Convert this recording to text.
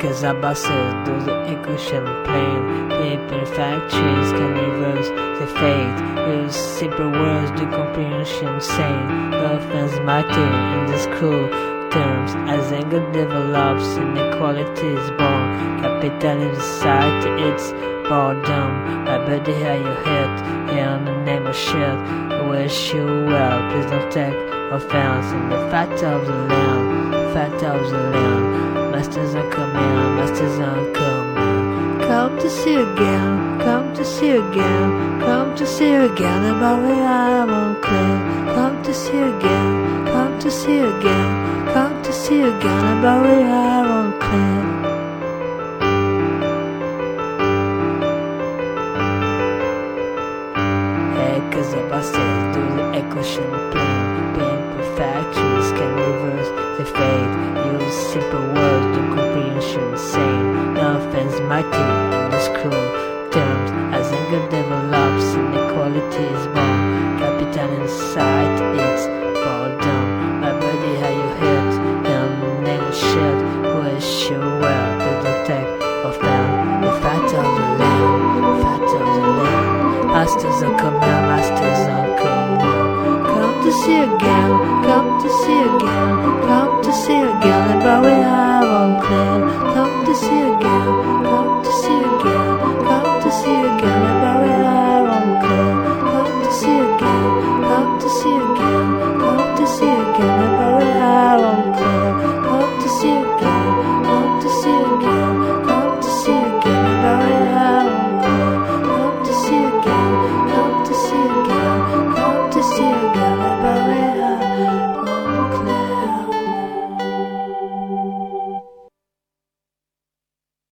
Cause I busted through the equation plane. Paper factories can reverse the fate. Use simple words to comprehension sane. Nothing's matter in these cruel terms. As anger develops, inequality is born. Capitalism society, it's boredom. My body how you hit, here on the name of shit. I wish you well, please don't take offense. In the fact of the land, fact of the land. Masters are coming, masters are coming. Come to see again, come to see again, come to see again about where I won't clear. Come to see again, come to see again, come to see again about where I won't clear. Cause I busted through the equation plane. Paper factories can reverse the fate. Use simple words to comprehension sane. Nothing's mighty